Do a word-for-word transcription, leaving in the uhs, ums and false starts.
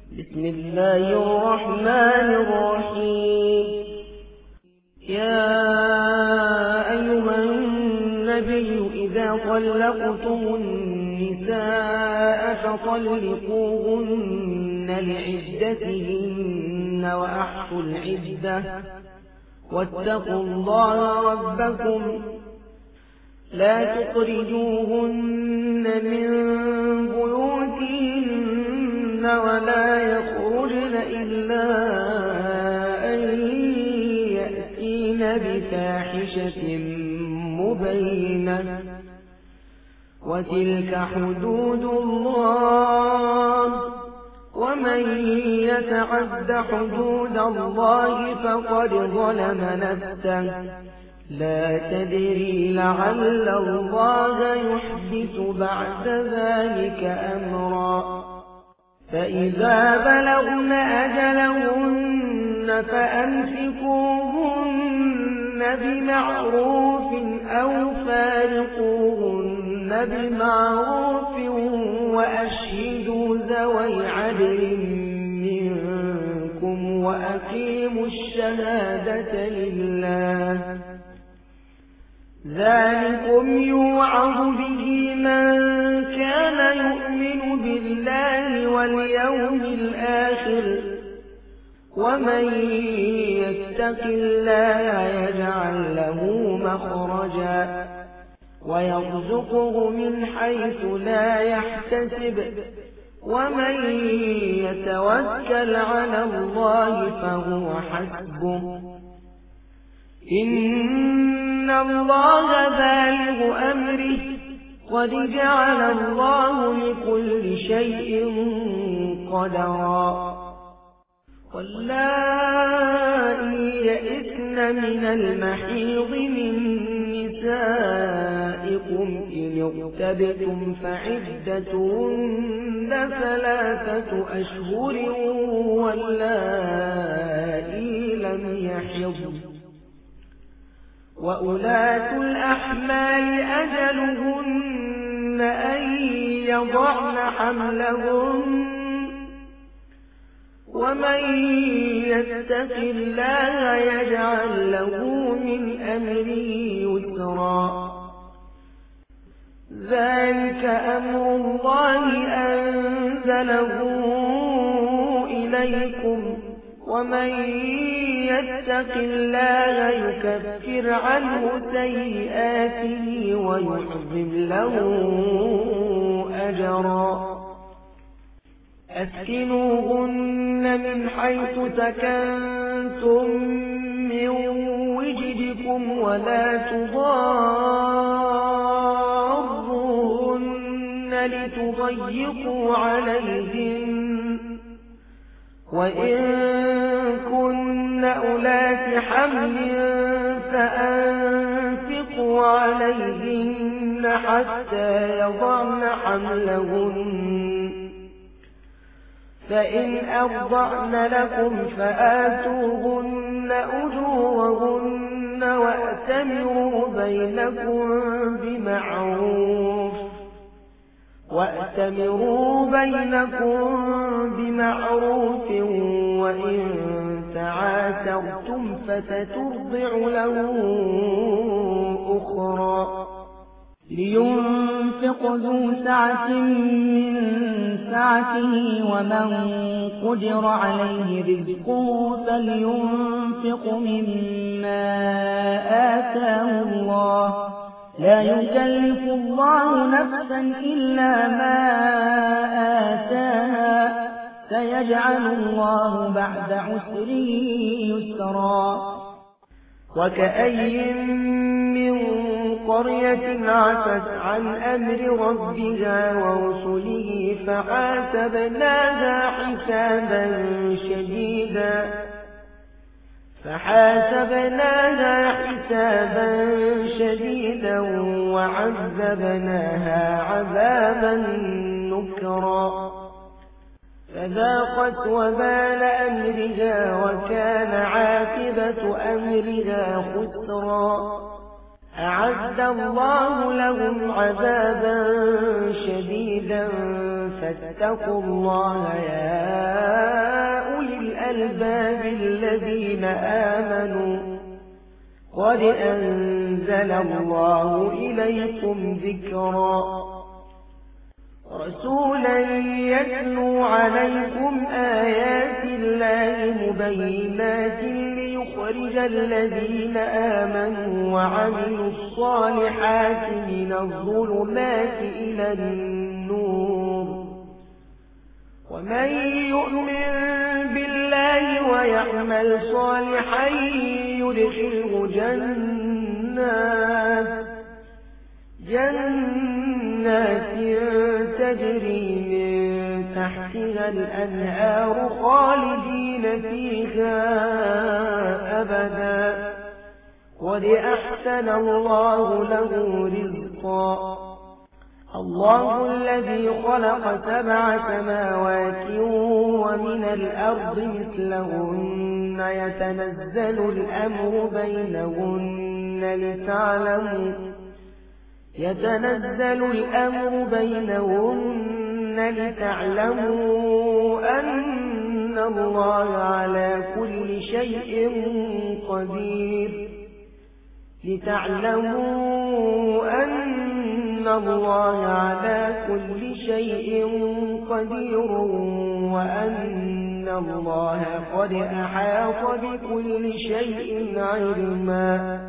بسم الله الرحمن الرحيم. يا أيها النبي إذا طلقتم النساء فطلقوهن لعدتهن وأحصوا العدة واتقوا الله ربكم لا تخرجوهن من بيوتهن ولا يخرجن إلا أن يأتين بفاحشة مبينة وتلك حدود الله ومن يتعد حدود الله فقد ظلم نفسه لا تدري لعل الله يحدث بعد ذلك أمرا. فإذا بلغن أجلهن فأمسكوهن بمعروف أو فارقوهن بمعروف وأشهدوا ذوي عدل منكم وأقيموا الشهادة لله ذلكم يوعظ به من كان يؤمن بالله واليوم الآخر ومن يتق الله يجعل له مخرجا ويرزقه من حيث لا يحتسب ومن يتوكل على الله فهو حسبه إن الله بالغ أمره قد جعل الله لكل شيء قدرا. واللائي يئسن من المحيض من نسائكم إن ارتبتم فعدتهن ثلاثة أشهر واللائي لم يحضن وأولاة الأحمال أجلهن أن يضعن حملهن ومن يتق الله يجعل له من أمره يسرا. ذلك أمر الله أنزله إليكم ومن يتق الله يكفر عنه سيئاته ويعظم له أجرا. أسكنوهن من حيث سكنتم من وجدكم ولا تضاروهن لتضيقوا عليهن وإن كن أولات حمل فأنفقوا عليهن حتى يضعن حملهن فإن أرضعن لكم فآتوهن أجورهن وأتمروا بينكم بمعروف وأتمروا بينكم بمعروف وإن تعاسرتم فسترضع له أخرى. لينفق ذو سعة من سعته ومن قدر عليه رزقه فلينفق مما آتاه الله لا يكلف الله نفسا إلا ما آتاها سيجعل الله بعد عسر يسرا. وكأي من قرية عتت عن أمر ربها ورسله فحاسبناها حسابا شديدا فحاسبناها حسابا شديدا وعذبناها عذابا نكرا فذاقت وبال أمرها وكان عاقبة أمرها خسرا. أعد الله لهم عذابا شديدا فاتقوا الله يا الذين آمنوا قد أنزل الله إليكم ذكرا رسولا يتلو عليكم آيات الله مبينات ليخرج الذين آمنوا وعملوا الصالحات من الظلمات إلى النور ومن يؤمن بالله ويعمل صالحا يدخله جنات جنات تجري من تحتها الأنهار خالدين فيها أبدا قد أحسن الله له رزقا الله الذي خلق سبع سماوات ومن الأرض مثلهن يتنزل الأمر بينهن لتعلموا يتنزل الأمر بينهن لتعلموا أن الله على كل شيء قدير لتعلموا أن الله على كل شيء قدير وأن الله قد أحاط بكل شيء علما